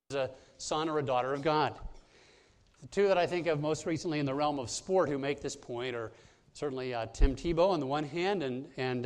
a son or a daughter of God. The two that I think of most recently in the realm of sport who make this point are certainly Tim Tebow on the one hand and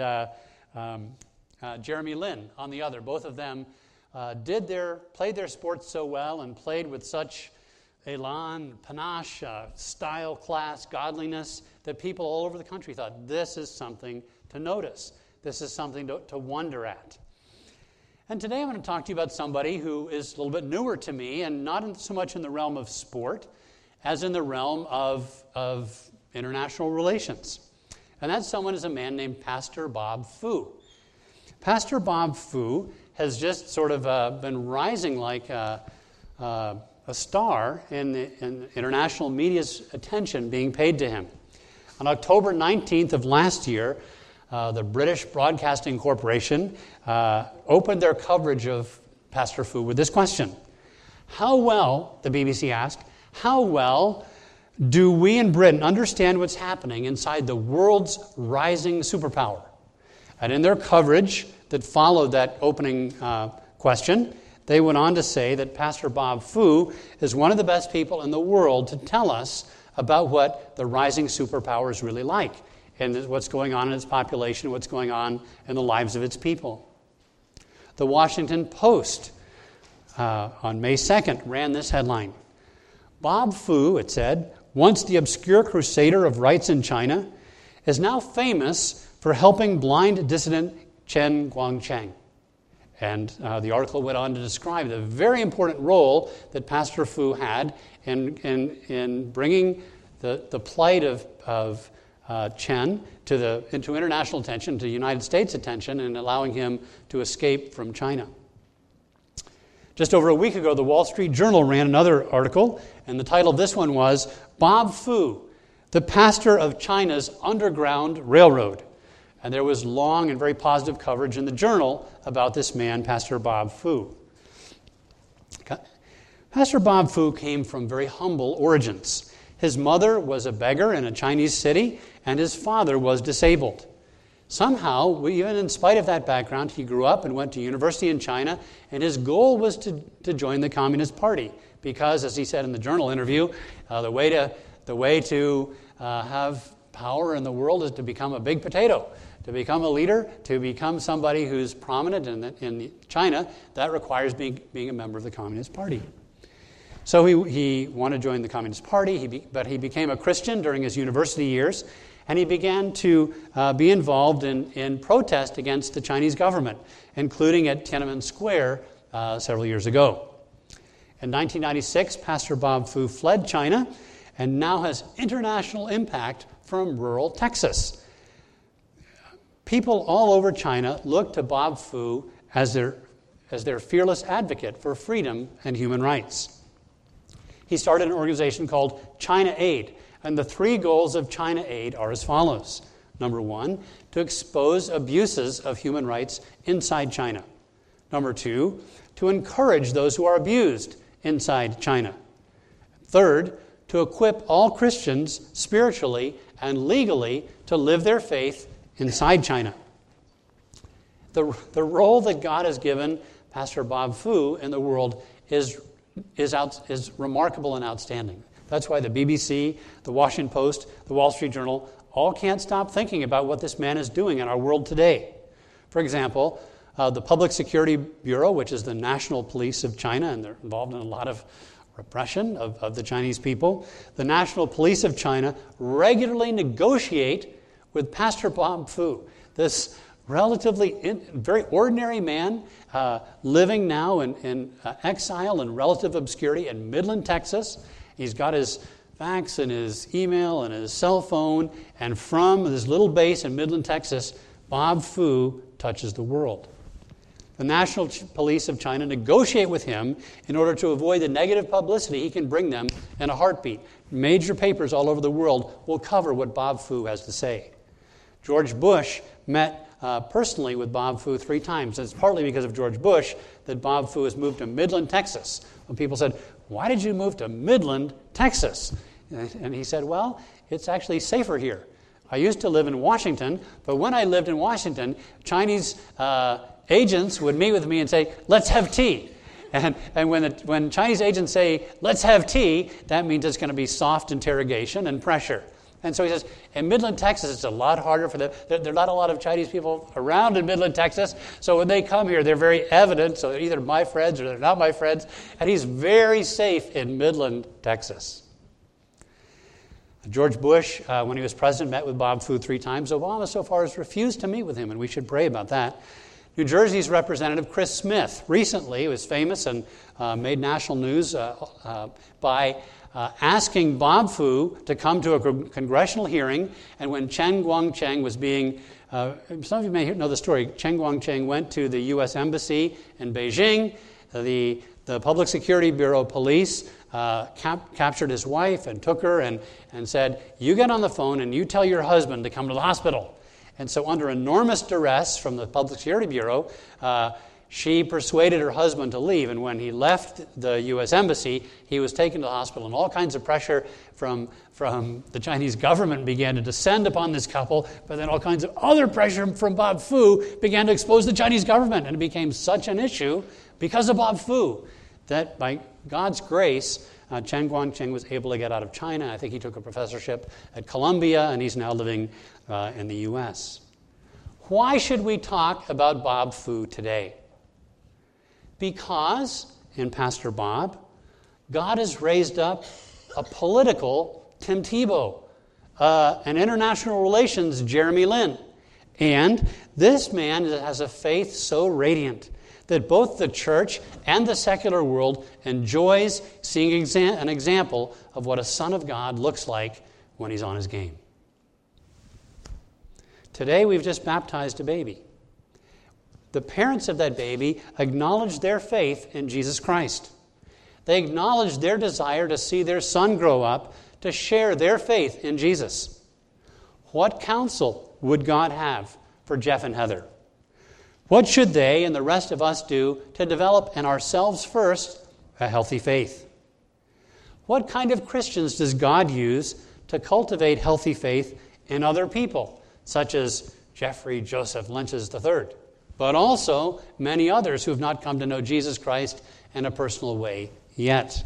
Jeremy Lin on the other. Both of them played their sports so well and played with such elan, panache, style, class, godliness, that people all over the country thought this is something to notice. This is something to wonder at. And today I'm going to talk to you about somebody who is a little bit newer to me, and not so much in the realm of sport as in the realm of international relations. And that someone is a man named Pastor Bob Fu. Pastor Bob Fu has just sort of been rising like a star in international media's attention being paid to him. On October 19th of last year, the British Broadcasting Corporation opened their coverage of Pastor Fu with this question. How well, the BBC asked, how well do we in Britain understand what's happening inside the world's rising superpower? And in their coverage that followed that opening question, they went on to say that Pastor Bob Fu is one of the best people in the world to tell us about what the rising superpower is really like, and what's going on in its population, what's going on in the lives of its people. The Washington Post on May 2nd ran this headline. Bob Fu, it said, once the obscure crusader of rights in China, is now famous for helping blind dissident Chen Guangcheng. And the article went on to describe the very important role that Pastor Fu had in bringing the plight of Chen into international attention, to United States attention, and allowing him to escape from China. Just over a week ago, the Wall Street Journal ran another article, and the title of this one was, Bob Fu, the pastor of China's Underground Railroad. And there was long and very positive coverage in the Journal about this man, Pastor Bob Fu. Pastor Bob Fu came from very humble origins. His mother was a beggar in a Chinese city, and his father was disabled. Somehow, even in spite of that background, he grew up and went to university in China, and his goal was to join the Communist Party because, as he said in the Journal interview, the way to have power in the world is to become a big potato, to become a leader, to become somebody who's prominent in China. That requires being a member of the Communist Party. So he wanted to join the Communist Party, but he became a Christian during his university years, and he began to be involved in protest against the Chinese government, including at Tiananmen Square several years ago. In 1996, Pastor Bob Fu fled China and now has international impact from rural Texas. People all over China look to Bob Fu as their fearless advocate for freedom and human rights. He started an organization called China Aid, and the three goals of China Aid are as follows. Number one, to expose abuses of human rights inside China. Number two, to encourage those who are abused inside China. Third, to equip all Christians spiritually and legally to live their faith inside China. The role that God has given Pastor Bob Fu in the world is remarkable and outstanding. That's why the BBC, the Washington Post, the Wall Street Journal all can't stop thinking about what this man is doing in our world today. For example, the Public Security Bureau, which is the national police of China, and they're involved in a lot of repression of the Chinese people, the National Police of China regularly negotiate with Pastor Bob Fu, this relatively very ordinary man living now in exile and relative obscurity in Midland, Texas. He's got his fax and his email and his cell phone, and from this little base in Midland, Texas, Bob Fu touches the world. The National Police of China negotiate with him in order to avoid the negative publicity he can bring them in a heartbeat. Major papers all over the world will cover what Bob Fu has to say. George Bush met personally with Bob Fu 3 times. And it's partly because of George Bush that Bob Fu has moved to Midland, Texas. When people said, why did you move to Midland, Texas? And he said, well, it's actually safer here. I used to live in Washington, but when I lived in Washington, Chinese agents would meet with me and say, let's have tea. And when Chinese agents say, let's have tea, that means it's going to be soft interrogation and pressure. And so he says, in Midland, Texas, it's a lot harder for them. There are not a lot of Chinese people around in Midland, Texas. So when they come here, they're very evident. So they're either my friends or they're not my friends. And he's very safe in Midland, Texas. George Bush, when he was president, met with Bob Fu 3 times. Obama so far has refused to meet with him, and we should pray about that. New Jersey's Representative Chris Smith recently was famous and made national news by asking Bob Fu to come to a congressional hearing. And when Chen Guangcheng was being, some of you may know the story, Chen Guangcheng went to the U.S. Embassy in Beijing. The Public Security Bureau police captured his wife and took her and said, you get on the phone and you tell your husband to come to the hospital. And so under enormous duress from the Public Security Bureau, she persuaded her husband to leave. And when he left the U.S. Embassy, he was taken to the hospital. And all kinds of pressure from the Chinese government began to descend upon this couple. But then all kinds of other pressure from Bob Fu began to expose the Chinese government. And it became such an issue because of Bob Fu that by God's grace, Chen Guangcheng was able to get out of China. I think he took a professorship at Columbia, and he's now living in the U.S. Why should we talk about Bob Fu today? Because, in Pastor Bob, God has raised up a political Tim Tebow, an international relations Jeremy Lin. And this man has a faith so radiant that both the church and the secular world enjoys seeing an example of what a son of God looks like when he's on his game. Today we've just baptized a baby. The parents of that baby acknowledge their faith in Jesus Christ. They acknowledge their desire to see their son grow up to share their faith in Jesus. What counsel would God have for Jeff and Heather? What should they and the rest of us do to develop in ourselves first a healthy faith? What kind of Christians does God use to cultivate healthy faith in other people, such as Jeffrey Joseph Lynch's III, but also many others who have not come to know Jesus Christ in a personal way yet?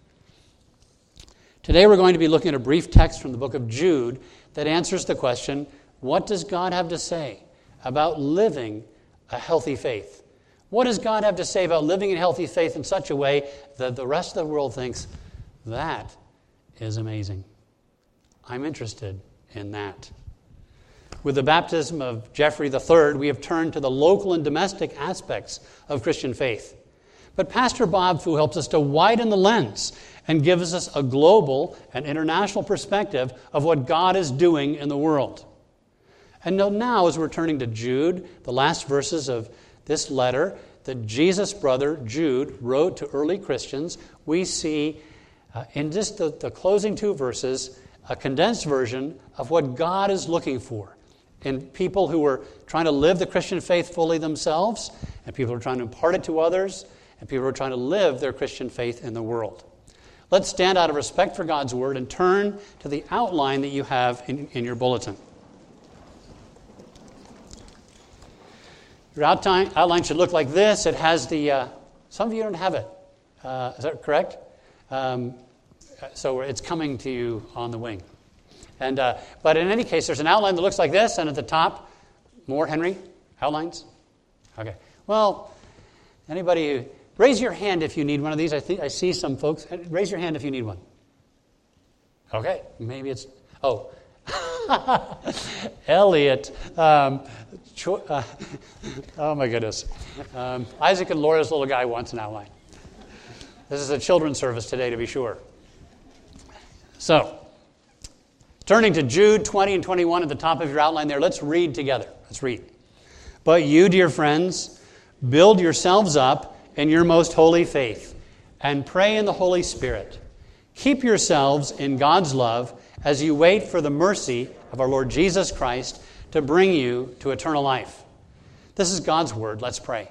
Today we're going to be looking at a brief text from the book of Jude that answers the question, what does God have to say about living a healthy faith? What does God have to say about living in healthy faith in such a way that the rest of the world thinks, that is amazing? I'm interested in that. With the baptism of Jeffrey III, we have turned to the local and domestic aspects of Christian faith. But Pastor Bob Fu helps us to widen the lens and gives us a global and international perspective of what God is doing in the world. And now, as we're turning to Jude, the last verses of this letter that Jesus' brother Jude wrote to early Christians, we see in just the closing 2 verses a condensed version of what God is looking for in people who are trying to live the Christian faith fully themselves, and people who are trying to impart it to others, and people who are trying to live their Christian faith in the world. Let's stand out of respect for God's word and turn to the outline that you have in your bulletin. Your outline should look like this. It has some of you don't have it. Is that correct? So it's coming to you on the wing. But in any case, there's an outline that looks like this, and at the top, more, Henry? Outlines? Okay. Well, anybody, raise your hand if you need one of these. I see some folks. Raise your hand if you need one. Okay. Maybe it's, Elliot. Oh my goodness. Isaac and Laura's little guy wants an outline. This is a children's service today, to be sure. So, turning to Jude 20 and 21 at the top of your outline there, let's read together. Let's read. But you, dear friends, build yourselves up in your most holy faith and pray in the Holy Spirit. Keep yourselves in God's love as you wait for the mercy of our Lord Jesus Christ to bring you to eternal life. This is God's word. Let's pray.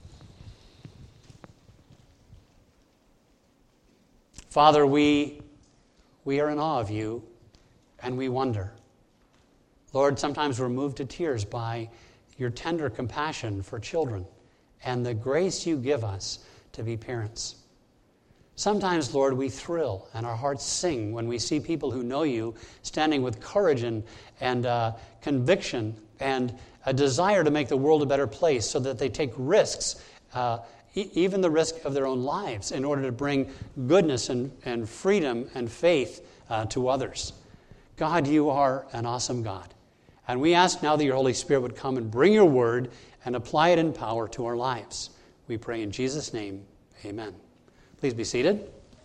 Father, we are in awe of you, and we wonder. Lord, sometimes we're moved to tears by your tender compassion for children and the grace you give us to be parents. Sometimes, Lord, we thrill and our hearts sing when we see people who know you standing with courage and conviction and a desire to make the world a better place so that they take risks, even the risk of their own lives, in order to bring goodness and freedom and faith to others. God, you are an awesome God. And we ask now that your Holy Spirit would come and bring your word and apply it in power to our lives. We pray in Jesus' name, amen. Please be seated.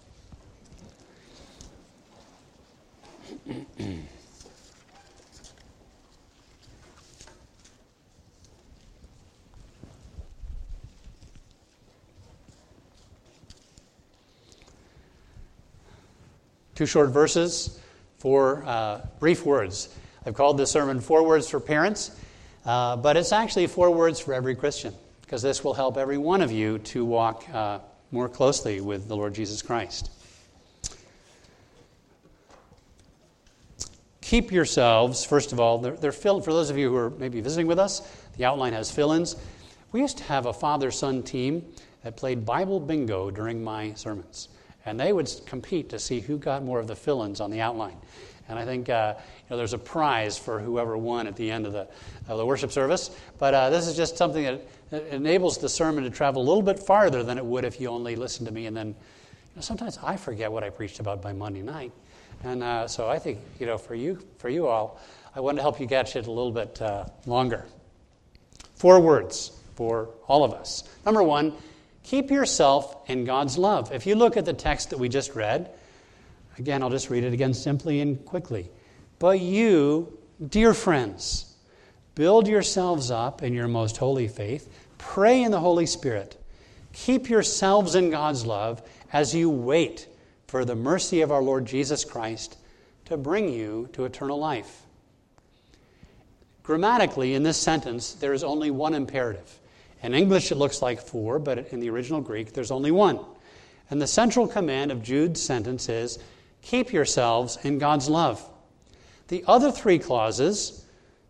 Two short verses, four brief words. I've called this sermon 4 Words for Parents, but it's actually 4 words for every Christian, because this will help every one of you to walk more closely with the Lord Jesus Christ. Keep yourselves, first of all, they're filled, for those of you who are maybe visiting with us, the outline has fill-ins. We used to have a father-son team that played Bible bingo during my sermons, and they would compete to see who got more of the fill-ins on the outline. And I think there's a prize for whoever won at the end of the worship service. But this is just something that enables the sermon to travel a little bit farther than it would if you only listened to me. And then sometimes I forget what I preached about by Monday night. And so I think, for you all, I want to help you catch it a little bit longer. 4 words for all of us. Number 1, keep yourself in God's love. If you look at the text that we just read, again, I'll just read it again simply and quickly. But you, dear friends, build yourselves up in your most holy faith. Pray in the Holy Spirit. Keep yourselves in God's love as you wait for the mercy of our Lord Jesus Christ to bring you to eternal life. Grammatically, in this sentence, there is only one imperative. In English, it looks like 4, but in the original Greek, there's only 1. And the central command of Jude's sentence is, keep yourselves in God's love. The other 3 clauses,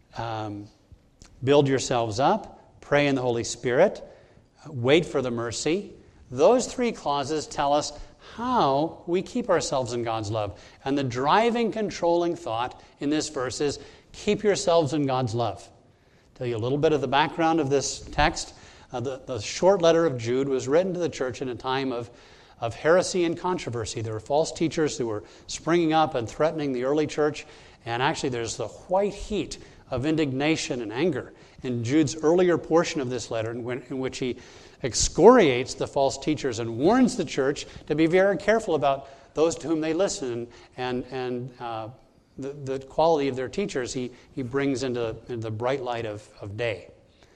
build yourselves up, pray in the Holy Spirit, wait for the mercy, those 3 clauses tell us how we keep ourselves in God's love. And the driving, controlling thought in this verse is, keep yourselves in God's love. Tell you a little bit of the background of this text. The short letter of Jude was written to the church in a time of heresy and controversy. There were false teachers who were springing up and threatening the early church. And actually there's the white heat of indignation and anger in Jude's earlier portion of this letter in which he excoriates the false teachers and warns the church to be very careful about those to whom they listen and the quality of their teachers he brings into the bright light of day.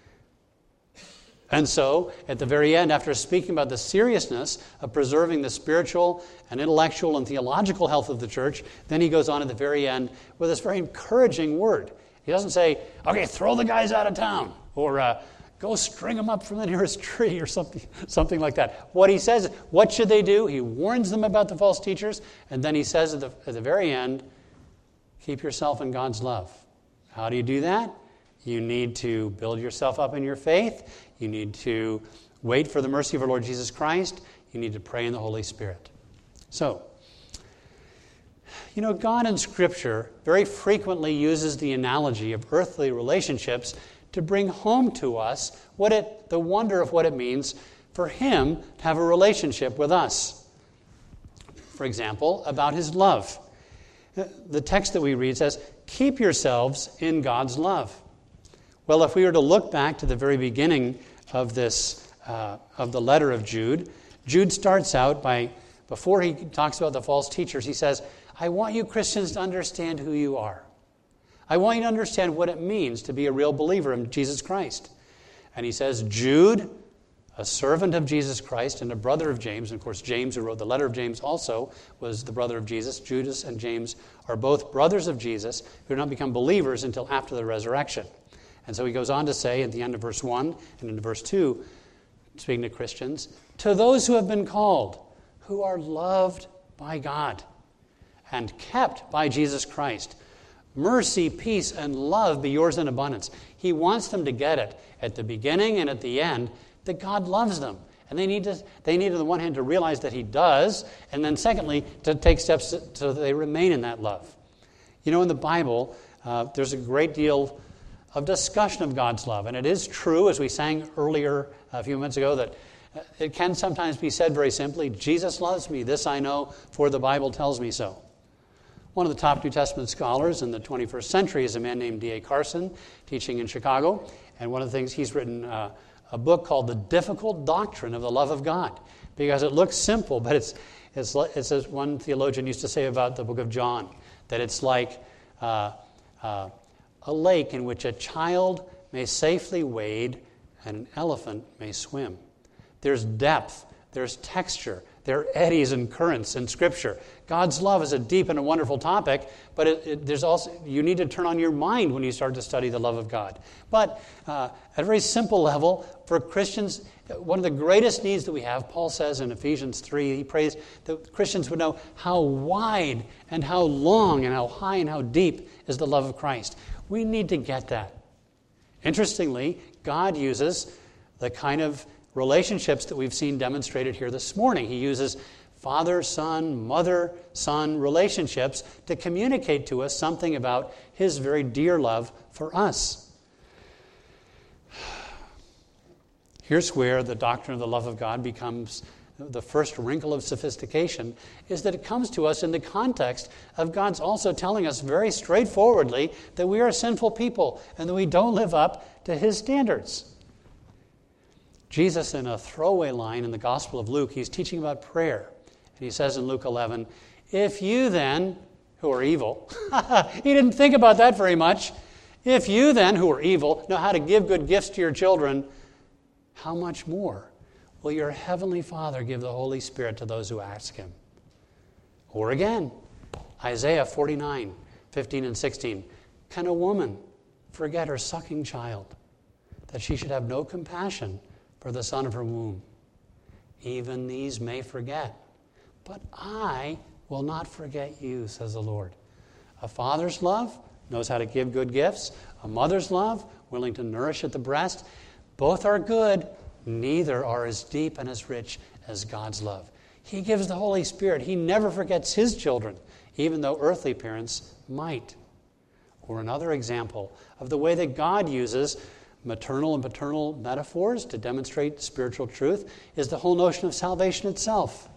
And so, at the very end, after speaking about the seriousness of preserving the spiritual and intellectual and theological health of the church, then he goes on at the very end with this very encouraging word. He doesn't say, okay, throw the guys out of town, or go string them up from the nearest tree, or something like that. What he says is, what should they do? He warns them about the false teachers, and then he says at the very end, keep yourself in God's love. How do you do that? You need to build yourself up in your faith. You need to wait for the mercy of our Lord Jesus Christ. You need to pray in the Holy Spirit. So, God in Scripture very frequently uses the analogy of earthly relationships to bring home to us the wonder of what it means for Him to have a relationship with us. For example, about His love. The text that we read says, keep yourselves in God's love. Well, if we were to look back to the very beginning of this, of the letter of Jude, Jude starts out by, before he talks about the false teachers, he says, I want you Christians to understand who you are. I want you to understand what it means to be a real believer in Jesus Christ. And he says, Jude, a servant of Jesus Christ and a brother of James, and of course James, who wrote the letter of James, also was the brother of Jesus. Judas and James are both brothers of Jesus who did not become believers until after the resurrection. And so he goes on to say at the end of verse 1 and into verse 2, speaking to Christians, to those who have been called, who are loved by God and kept by Jesus Christ, mercy, peace, and love be yours in abundance. He wants them to get it at the beginning and at the end that God loves them And they need, on the one hand, to realize that he does, and then secondly, to take steps so that they remain in that love. You know, in the Bible, there's a great deal of discussion of God's love. And it is true, as we sang earlier a few minutes ago, that it can sometimes be said very simply, Jesus loves me, this I know, for the Bible tells me so. One of the top New Testament scholars in the 21st century is a man named D.A. Carson, teaching in Chicago. And one of the things, he's written a book called The Difficult Doctrine of the Love of God, because it looks simple, but it's as one theologian used to say about the book of John, that it's like a lake in which a child may safely wade and an elephant may swim. There's depth, there's texture, there are eddies and currents in Scripture. God's love is a deep and a wonderful topic, but there's also, you need to turn on your mind when you start to study the love of God. But at a very simple level, for Christians, one of the greatest needs that we have, Paul says in Ephesians 3, he prays that Christians would know how wide and how long and how high and how deep is the love of Christ. We need to get that. Interestingly, God uses the kind of relationships that we've seen demonstrated here this morning. He uses father-son, mother-son relationships to communicate to us something about his very dear love for us. Here's where the doctrine of the love of God becomes the first wrinkle of sophistication, is that it comes to us in the context of God's also telling us very straightforwardly that we are sinful people and that we don't live up to his standards. Jesus, in a throwaway line in the Gospel of Luke, he's teaching about prayer. And he says in Luke 11, if you then, who are evil, he didn't think about that very much. If you then, who are evil, know how to give good gifts to your children, how much more will your heavenly Father give the Holy Spirit to those who ask him? Or again, Isaiah 49, 15 and 16. Can a woman forget her sucking child, that she should have no compassion for the son of her womb? Even these may forget, but I will not forget you, says the Lord. A father's love knows how to give good gifts. A mother's love, willing to nourish at the breast. Both are good, neither are as deep and as rich as God's love. He gives the Holy Spirit. He never forgets his children, even though earthly parents might. Or another example of the way that God uses maternal and paternal metaphors to demonstrate spiritual truth is the whole notion of salvation itself.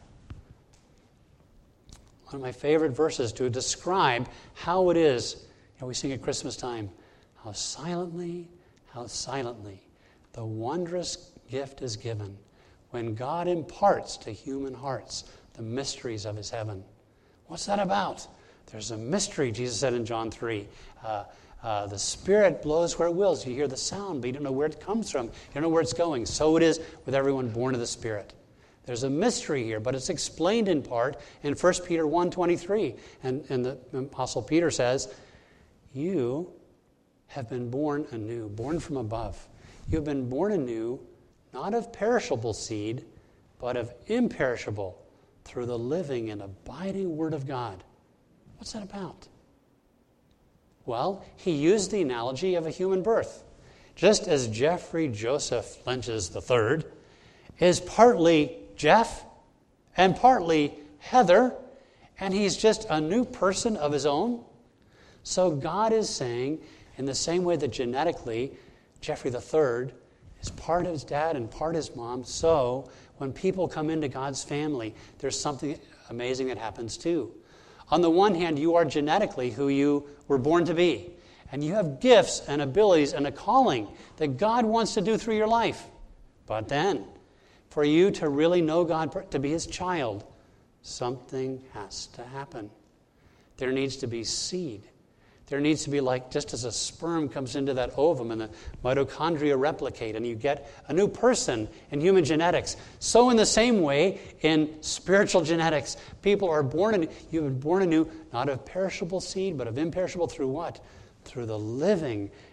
One of my favorite verses to describe how it is, we sing at Christmas time, how silently, the wondrous gift is given when God imparts to human hearts the mysteries of his heaven. What's that about? There's a mystery, Jesus said in John 3. The Spirit blows where it wills. You hear the sound, but you don't know where it comes from. You don't know where it's going. So it is with everyone born of the Spirit. There's a mystery here, but it's explained in part in 1 Peter 1:23. And the Apostle Peter says, you have been born anew, born from above. You have been born anew, not of perishable seed, but of imperishable, through the living and abiding Word of God. What's that about? Well, he used the analogy of a human birth. Just as Jeffrey Joseph Lynches III is partly Jeff and partly Heather, and he's just a new person of his own, so God is saying, in the same way that genetically Jeffrey III is part his dad and part his mom, so when people come into God's family, there's something amazing that happens too. On the one hand, you are genetically who you were born to be. And you have gifts and abilities and a calling that God wants to do through your life. But then, for you to really know God, to be his child, something has to happen. There needs to be seed. There needs to be, like just as a sperm comes into that ovum and the mitochondria replicate and you get a new person in human genetics. So in the same way, in spiritual genetics, people are born anew. You've been born anew, not of perishable seed, but of imperishable through what? Through the living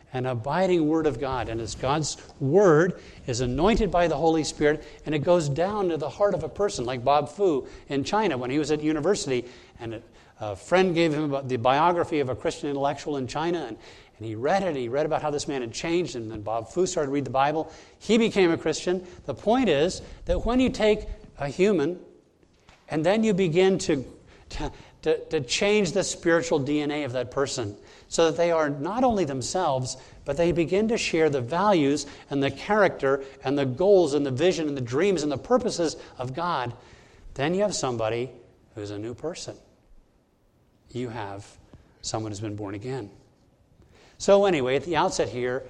an abiding Word of God. And as God's Word is anointed by the Holy Spirit, and it goes down to the heart of a person, like Bob Fu in China when he was at university, and a friend gave him the biography of a Christian intellectual in China, and he read it. He read about how this man had changed, and then Bob Fu started to read the Bible. He became a Christian. The point is that when you take a human and then you begin to change the spiritual DNA of that person so that they are not only themselves, but they begin to share the values and the character and the goals and the vision and the dreams and the purposes of God, then you have somebody who's a new person. You have someone who's been born again. So anyway, at the outset here,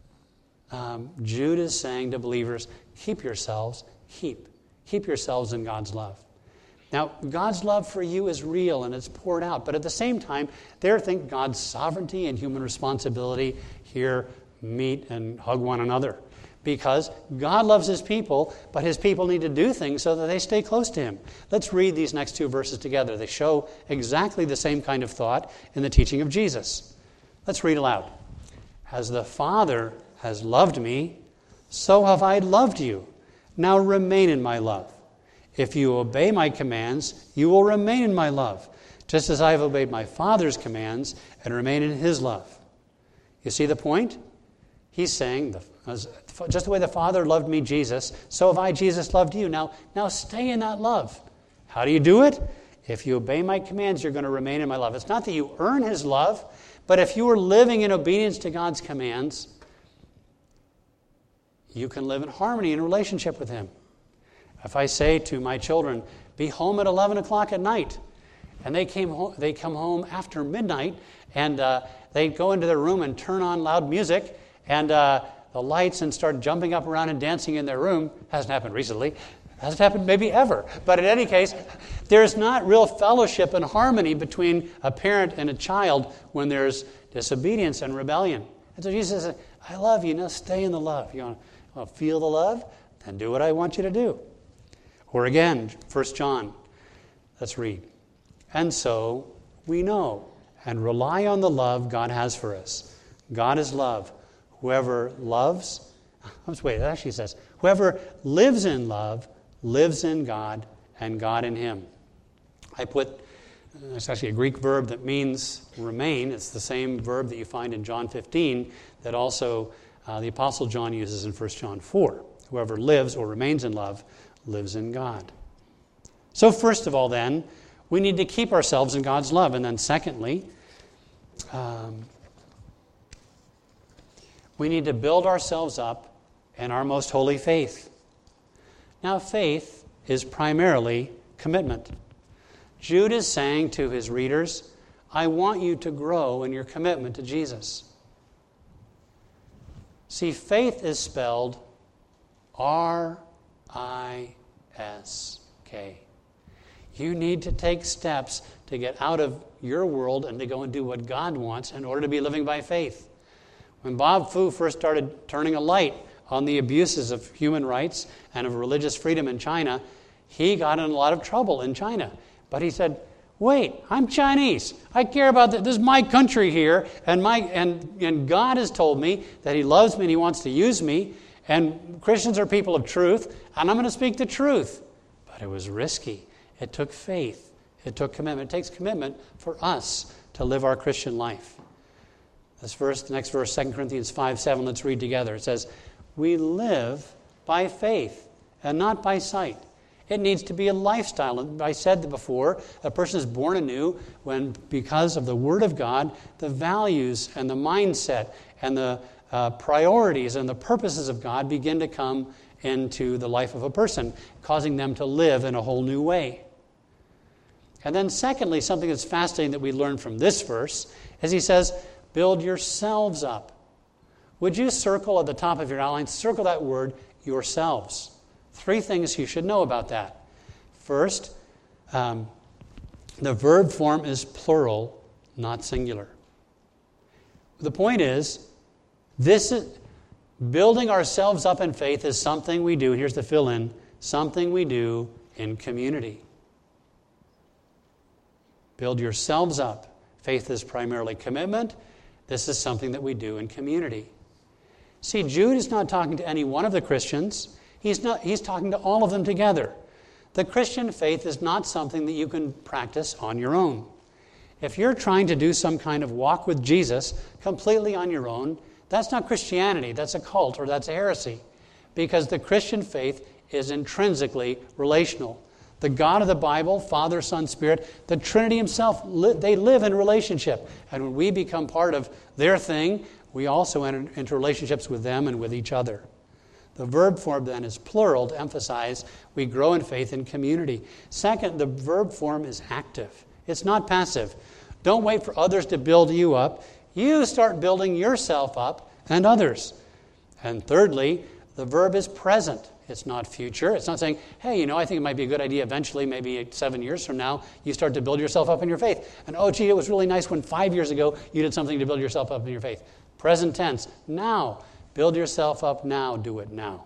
Jude is saying to believers, keep yourselves in God's love. Now, God's love for you is real and it's poured out, but at the same time, there think God's sovereignty and human responsibility here meet and hug one another. Because God loves His people, but His people need to do things so that they stay close to Him. Let's read these next two verses together. They show exactly the same kind of thought in the teaching of Jesus. Let's read aloud. As the Father has loved me, so have I loved you. Now remain in my love. If you obey my commands, you will remain in my love, just as I have obeyed my Father's commands and remain in His love. You see the point? He's saying, just the way the Father loved me, Jesus, so have I, Jesus, loved you. Now stay in that love. How do you do it? If you obey my commands, you're going to remain in my love. It's not that you earn His love, but if you are living in obedience to God's commands, you can live in harmony in relationship with Him. If I say to my children, be home at 11 o'clock at night, and they come home after midnight, and they go into their room and turn on loud music, and the lights, and start jumping up around and dancing in their room. Hasn't happened recently. Hasn't happened maybe ever. But in any case, there's not real fellowship and harmony between a parent and a child when there's disobedience and rebellion. And so Jesus says, I love you. Now stay in the love. You want to feel the love? Then do what I want you to do. Or again, 1 John. Let's read. And so we know and rely on the love God has for us. God is love. Whoever lives in love lives in God and God in him. It's actually a Greek verb that means remain. It's the same verb that you find in John 15 that also the Apostle John uses in 1 John 4. Whoever lives or remains in love lives in God. So first of all then, we need to keep ourselves in God's love. And then secondly, we need to build ourselves up in our most holy faith. Now, faith is primarily commitment. Jude is saying to his readers, I want you to grow in your commitment to Jesus. See, faith is spelled R-I-S-K. You need to take steps to get out of your world and to go and do what God wants in order to be living by faith. When Bob Fu first started turning a light on the abuses of human rights and of religious freedom in China, he got in a lot of trouble in China. But he said, wait, I'm Chinese. I care about this. This is my country here, and God has told me that He loves me and He wants to use me, and Christians are people of truth, and I'm going to speak the truth. But it was risky. It took faith. It took commitment. It takes commitment for us to live our Christian life. The next verse, 2 Corinthians 5:7, let's read together. It says, we live by faith and not by sight. It needs to be a lifestyle. And I said before, a person is born anew when, because of the Word of God, the values and the mindset and the priorities and the purposes of God begin to come into the life of a person, causing them to live in a whole new way. And then secondly, something that's fascinating that we learn from this verse is he says, build yourselves up. Would you circle at the top of your outline, circle that word, yourselves. 3 things you should know about that. First, the verb form is plural, not singular. The point is, building ourselves up in faith is something we do, here's the fill-in, something we do in community. Build yourselves up. Faith is primarily commitment. This is something that we do in community. See, Jude is not talking to any one of the Christians. He's talking to all of them together. The Christian faith is not something that you can practice on your own. If you're trying to do some kind of walk with Jesus completely on your own, that's not Christianity. That's a cult or that's a heresy. Because the Christian faith is intrinsically relational. The God of the Bible, Father, Son, Spirit, the Trinity himself, they live in relationship. And when we become part of their thing, we also enter into relationships with them and with each other. The verb form then is plural to emphasize we grow in faith in community. Second, the verb form is active. It's not passive. Don't wait for others to build you up. You start building yourself up and others. And thirdly, the verb is present. It's not future. It's not saying, hey, I think it might be a good idea eventually, maybe 7 years from now, you start to build yourself up in your faith. And, oh, gee, it was really nice when 5 years ago you did something to build yourself up in your faith. Present tense. Now. Build yourself up now. Do it now.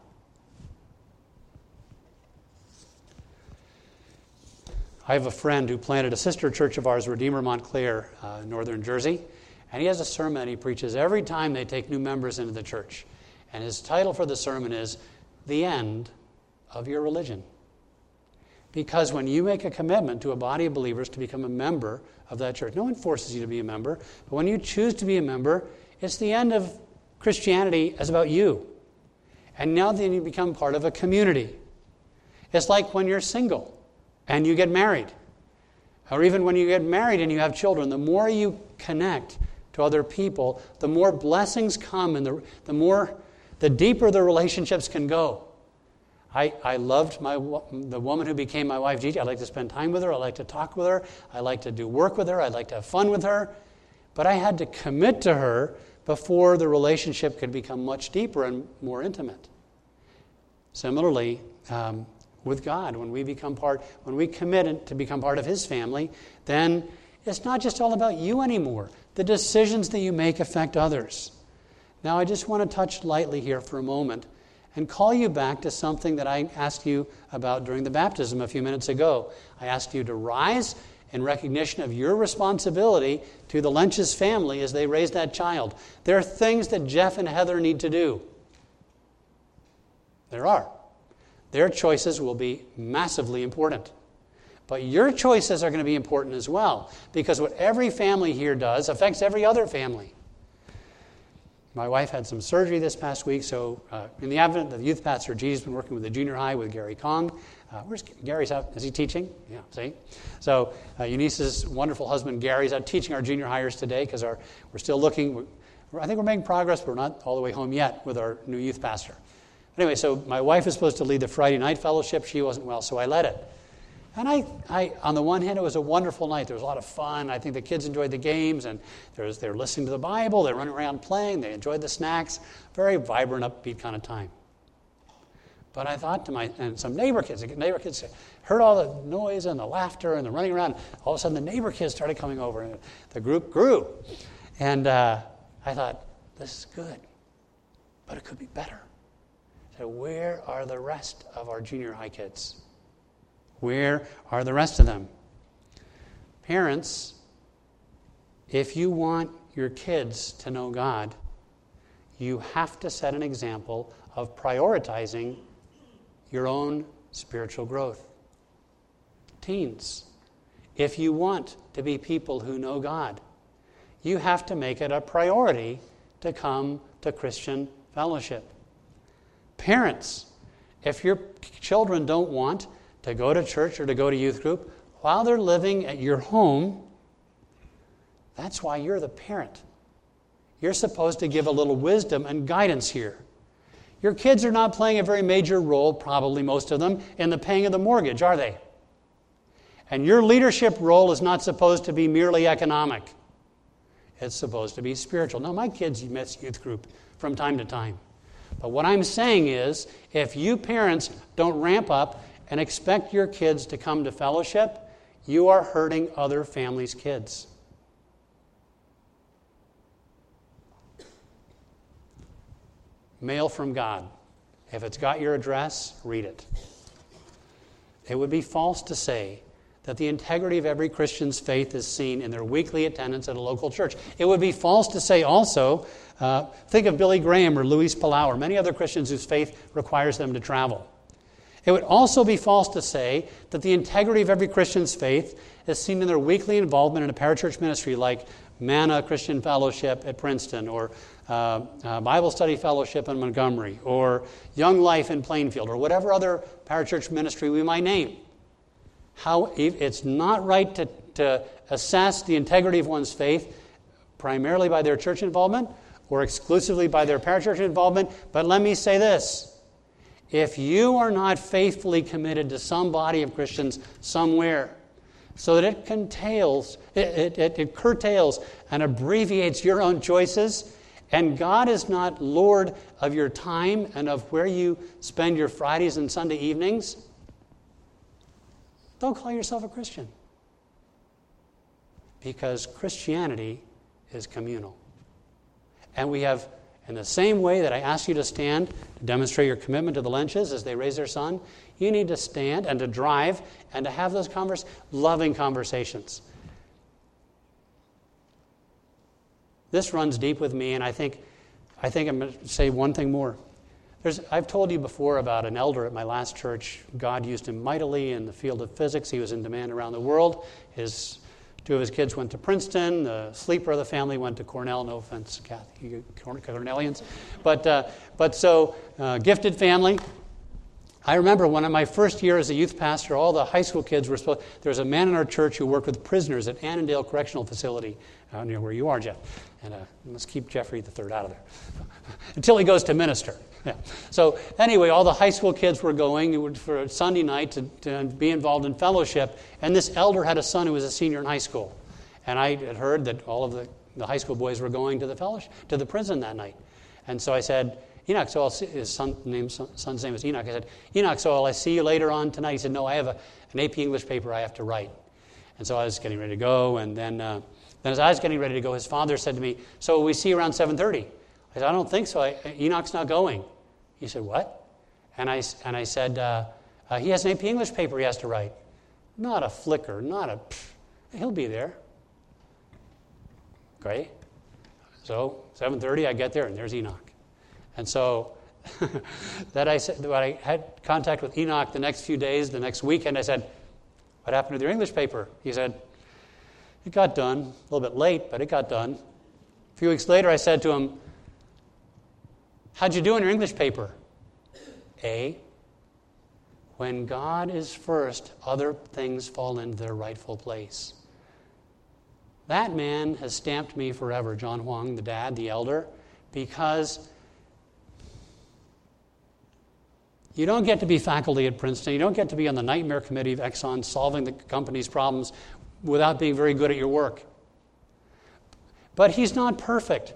I have a friend who planted a sister church of ours, Redeemer Montclair, in northern Jersey. And he has a sermon he preaches every time they take new members into the church. And his title for the sermon is The End of Your Religion. Because when you make a commitment to a body of believers to become a member of that church, no one forces you to be a member, but when you choose to be a member, it's the end of Christianity as about you. And now then you become part of a community. It's like when you're single and you get married. Or even when you get married and you have children, the more you connect to other people, the more blessings come and the deeper the relationships can go. I loved the woman who became my wife, Gigi. I like to spend time with her. I like to talk with her. I like to do work with her. I like to have fun with her. But I had to commit to her before the relationship could become much deeper and more intimate. Similarly, with God, when we commit to become part of His family, then it's not just all about you anymore. The decisions that you make affect others. Now, I just want to touch lightly here for a moment and call you back to something that I asked you about during the baptism a few minutes ago. I asked you to rise in recognition of your responsibility to the Lynch's family as they raise that child. There are things that Jeff and Heather need to do. There are. Their choices will be massively important. But your choices are going to be important as well, because what every family here does affects every other family. My wife had some surgery this past week, so in the advent of the youth pastor, G's been working with the junior high with Gary Kong. Where's Gary's out? Is he teaching? Yeah, see? So Eunice's wonderful husband, Gary's out teaching our junior hires today because we're still looking. I think we're making progress, but we're not all the way home yet with our new youth pastor. Anyway, so my wife is supposed to lead the Friday night fellowship. She wasn't well, so I led it. And I, on the one hand, it was a wonderful night. There was a lot of fun. I think the kids enjoyed the games, and they were listening to the Bible. They were running around playing. They enjoyed the snacks. Very vibrant, upbeat kind of time. But I thought to and some neighbor kids heard all the noise and the laughter and the running around. All of a sudden, the neighbor kids started coming over, and the group grew. And I thought, this is good, but it could be better. So where are the rest of our junior high kids? Where are the rest of them? Parents, if you want your kids to know God, you have to set an example of prioritizing your own spiritual growth. Teens, if you want to be people who know God, you have to make it a priority to come to Christian fellowship. Parents, if your children don't want to go to church or to go to youth group while they're living at your home, that's why you're the parent. You're supposed to give a little wisdom and guidance here. Your kids are not playing a very major role, probably most of them, in the paying of the mortgage, are they? And your leadership role is not supposed to be merely economic. It's supposed to be spiritual. Now, my kids miss youth group from time to time. But what I'm saying is, if you parents don't ramp up and expect your kids to come to fellowship, you are hurting other families' kids. Mail from God. If it's got your address, read it. It would be false to say that the integrity of every Christian's faith is seen in their weekly attendance at a local church. It would be false to say also, think of Billy Graham or Luis Palau or many other Christians whose faith requires them to travel. It would also be false to say that the integrity of every Christian's faith is seen in their weekly involvement in a parachurch ministry like Manna Christian Fellowship at Princeton, or Bible Study Fellowship in Montgomery, or Young Life in Plainfield, or whatever other parachurch ministry we might name. It's not right to assess the integrity of one's faith primarily by their church involvement or exclusively by their parachurch involvement. But let me say this. If you are not faithfully committed to some body of Christians somewhere, so that it curtails and abbreviates your own choices, and God is not Lord of your time and of where you spend your Fridays and Sunday evenings, don't call yourself a Christian. Because Christianity is communal. And we have, in the same way that I asked you to stand to demonstrate your commitment to the Lynches as they raise their son, you need to stand and to drive and to have those loving conversations. This runs deep with me, and I think I'm going to say one thing more. I've told you before about an elder at my last church. God used him mightily in the field of physics. He was in demand around the world. Two of his kids went to Princeton. The sleeper of the family went to Cornell. No offense, Kathy, Cornellians. But gifted family. I remember when in my first year as a youth pastor, all the high school kids were there was a man in our church who worked with prisoners at Annandale Correctional Facility, near where you are, Jeff. And let's keep Jeffrey III out of there until he goes to minister. Yeah. So anyway, all the high school kids were going for Sunday night to be involved in fellowship, and this elder had a son who was a senior in high school. And I had heard that all of the high school boys were going to the prison that night. And so I said, Enoch, his son's name was Enoch. I said, Enoch, so will I see you later on tonight? He said, no, I have an AP English paper I have to write. And so I was getting ready to go, and then as I was getting ready to go, his father said to me, so will we see you around 7:30? I said, I don't think so. Enoch's not going. He said, what? And I said, he has an AP English paper he has to write. Not a flicker, he'll be there. Great. So 7:30, I get there, and there's Enoch. And so when I had contact with Enoch the next few days, the next weekend, I said, what happened to your English paper? He said, it got done. A little bit late, but it got done. A few weeks later, I said to him, how'd you do in your English paper? When God is first, other things fall into their rightful place. That man has stamped me forever, John Huang, the dad, the elder, because you don't get to be faculty at Princeton. You don't get to be on the nightmare committee of Exxon solving the company's problems without being very good at your work. But he's not perfect.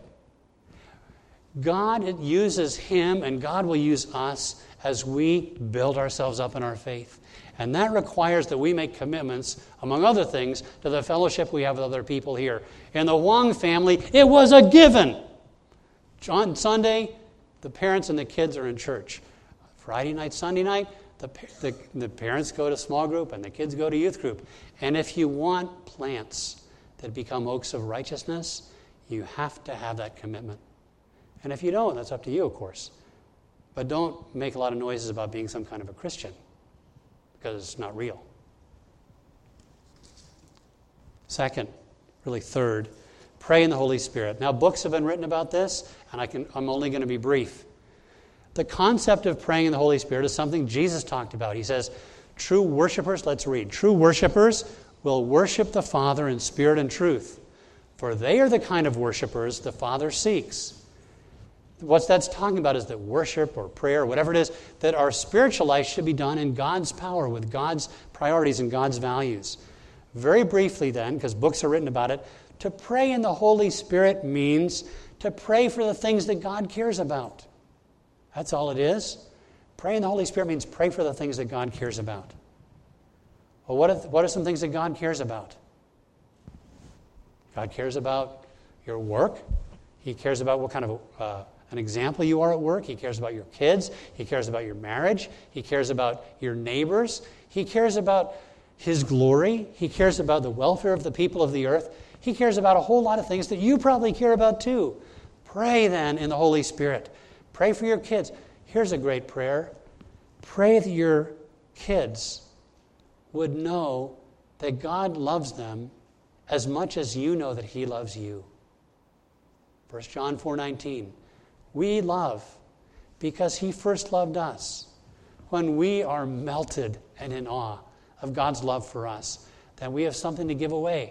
God uses him, and God will use us as we build ourselves up in our faith. And that requires that we make commitments, among other things, to the fellowship we have with other people here. In the Huang family, it was a given. On Sunday, the parents and the kids are in church. Friday night, Sunday night, the parents go to small group and the kids go to youth group. And if you want plants that become oaks of righteousness, you have to have that commitment. And if you don't, that's up to you, of course. But don't make a lot of noises about being some kind of a Christian, because it's not real. Second, really third, pray in the Holy Spirit. Now, books have been written about this, and I'm only going to be brief. The concept of praying in the Holy Spirit is something Jesus talked about. He says, true worshipers, let's read, true worshipers will worship the Father in spirit and truth, for they are the kind of worshipers the Father seeks. What that's talking about is that worship or prayer, whatever it is, that our spiritual life should be done in God's power, with God's priorities and God's values. Very briefly then, because books are written about it, to pray in the Holy Spirit means to pray for the things that God cares about. That's all it is. Pray in the Holy Spirit means pray for the things that God cares about. Well, what are some things that God cares about? God cares about your work. He cares about what kind of an example you are at work. He cares about your kids. He cares about your marriage. He cares about your neighbors. He cares about His glory. He cares about the welfare of the people of the earth. He cares about a whole lot of things that you probably care about too. Pray then in the Holy Spirit. Pray for your kids. Here's a great prayer. Pray that your kids would know that God loves them as much as you know that He loves you. 1 John 4:19. We love because He first loved us. When we are melted and in awe of God's love for us, then we have something to give away.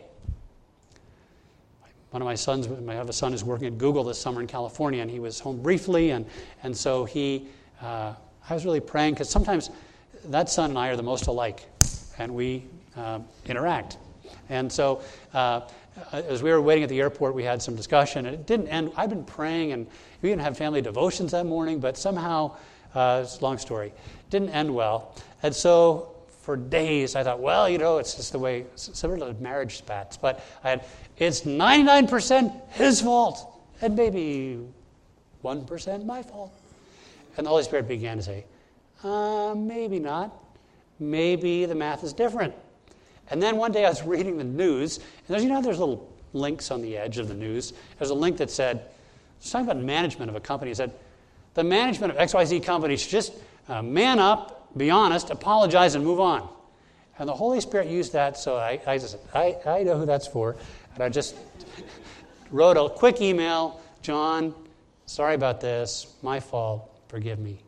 One of my sons, I have a son who's working at Google this summer in California, and he was home briefly, and so I was really praying, because sometimes that son and I are the most alike, and we interact. And so as we were waiting at the airport, we had some discussion, and it didn't end. I've been praying, and we didn't have family devotions that morning, but somehow, it's a long story, didn't end well. And so for days I thought, well, it's just the way, similar to marriage spats, but it's 99% his fault, and maybe 1% my fault. And the Holy Spirit began to say, maybe not. Maybe the math is different. And then one day I was reading the news, and there's little links on the edge of the news. There's a link that said, it's talking about management of a company. It said, the management of XYZ company should just man up, be honest, apologize, and move on. And the Holy Spirit used that, so I know who that's for. And I just wrote a quick email, John, sorry about this, my fault, forgive me.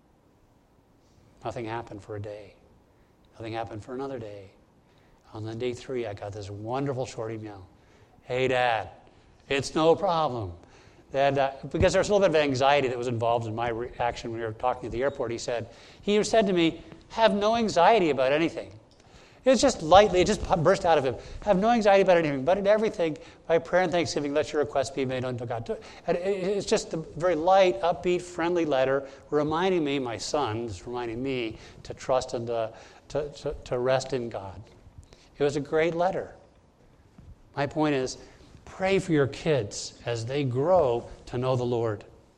Nothing happened for a day. Nothing happened for another day. On then day 3, I got this wonderful short email. Hey, Dad, it's no problem. Because there's a little bit of anxiety that was involved in my reaction when we were talking at the airport. He said to me, have no anxiety about anything. It was just lightly, it just burst out of him. Have no anxiety about anything, but in everything, by prayer and thanksgiving, let your requests be made unto God. And it's just a very light, upbeat, friendly letter reminding me, my son, reminding me to trust and to rest in God. It was a great letter. My point is, pray for your kids as they grow to know the Lord.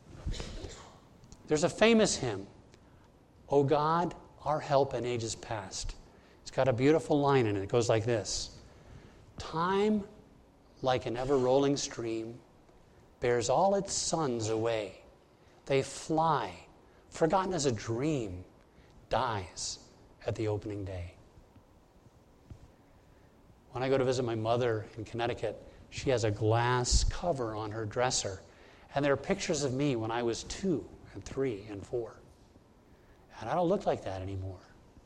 There's a famous hymn, O God, our help in ages past. It's got a beautiful line in it. It goes like this. Time, like an ever-rolling stream, bears all its sons away. They fly, forgotten as a dream, dies at the opening day. When I go to visit my mother in Connecticut, she has a glass cover on her dresser, and there are pictures of me when I was 2 and 3 and 4. And I don't look like that anymore.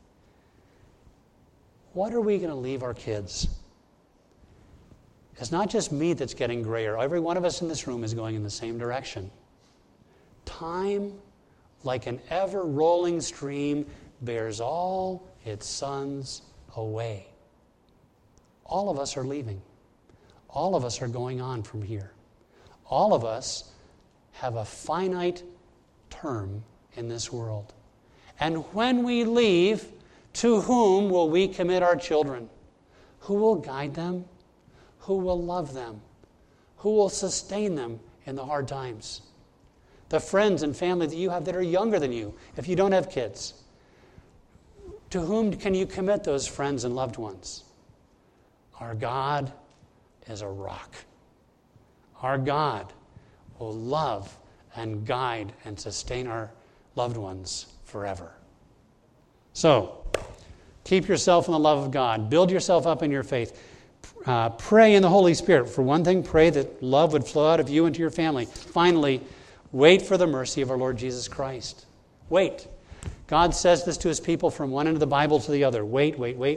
What are we going to leave our kids? It's not just me that's getting grayer. Every one of us in this room is going in the same direction. Time, like an ever-rolling stream, bears all its sons away. All of us are leaving. All of us are going on from here. All of us have a finite term in this world. And when we leave, to whom will we commit our children? Who will guide them? Who will love them? Who will sustain them in the hard times? The friends and family that you have that are younger than you, if you don't have kids. To whom can you commit those friends and loved ones? Our God is a rock. Our God will love and guide and sustain our loved ones forever. So, keep yourself in the love of God. Build yourself up in your faith. Pray in the Holy Spirit. For one thing, pray that love would flow out of you into your family. Finally, wait for the mercy of our Lord Jesus Christ. Wait. God says this to His people from one end of the Bible to the other. Wait.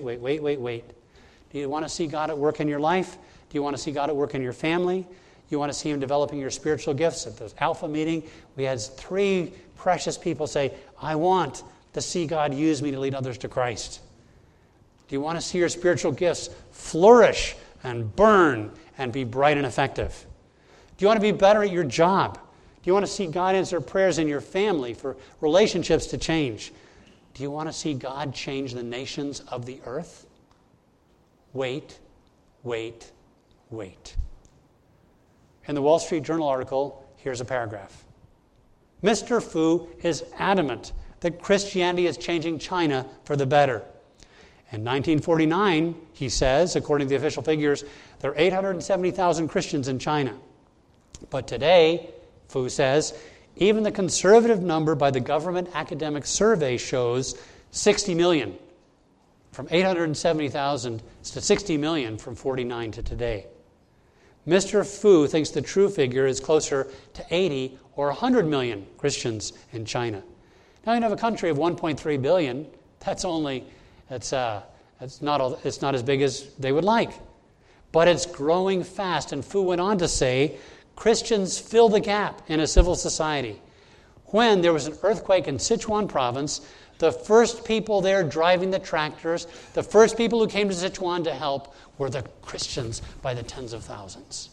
Do you want to see God at work in your life? Do you want to see God at work in your family? You want to see Him developing your spiritual gifts? At the Alpha meeting, we had 3 precious people say, I want to see God use me to lead others to Christ. Do you want to see your spiritual gifts flourish and burn and be bright and effective? Do you want to be better at your job? Do you want to see God answer prayers in your family for relationships to change? Do you want to see God change the nations of the earth? Wait. In the Wall Street Journal article, here's a paragraph. Mr. Fu is adamant that Christianity is changing China for the better. In 1949, he says, according to the official figures, there are 870,000 Christians in China. But today, Fu says, even the conservative number by the government academic survey shows 60 million. From 870,000 to 60 million from 49 to today. Mr. Fu thinks the true figure is closer to 80 or 100 million Christians in China. Now you have a country of 1.3 billion. It's not as big as they would like. But it's growing fast. And Fu went on to say, Christians fill the gap in a civil society. When there was an earthquake in Sichuan province, the first people there driving the tractors, the first people who came to Sichuan to help were the Christians by the tens of thousands.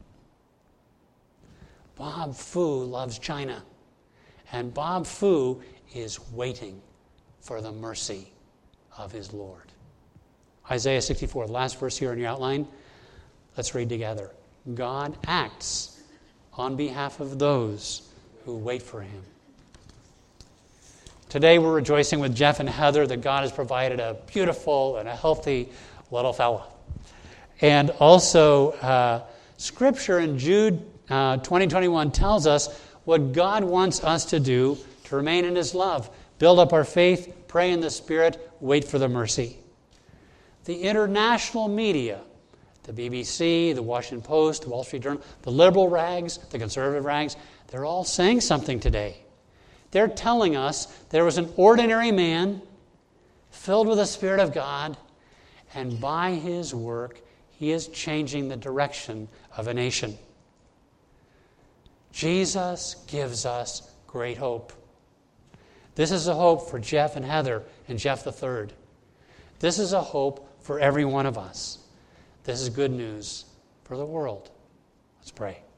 Bob Fu loves China. And Bob Fu is waiting for the mercy of his Lord. Isaiah 64, the last verse here in your outline. Let's read together. God acts on behalf of those who wait for him. Today we're rejoicing with Jeff and Heather that God has provided a beautiful and a healthy little fella. And also, Scripture in Jude 20:21 tells us what God wants us to do to remain in his love. Build up our faith, pray in the Spirit, wait for the mercy. The international media, the BBC, the Washington Post, the Wall Street Journal, the liberal rags, the conservative rags, they're all saying something today. They're telling us there was an ordinary man filled with the Spirit of God, and by his work, he is changing the direction of a nation. Jesus gives us great hope. This is a hope for Jeff and Heather and Jeff the Third. This is a hope for every one of us. This is good news for the world. Let's pray.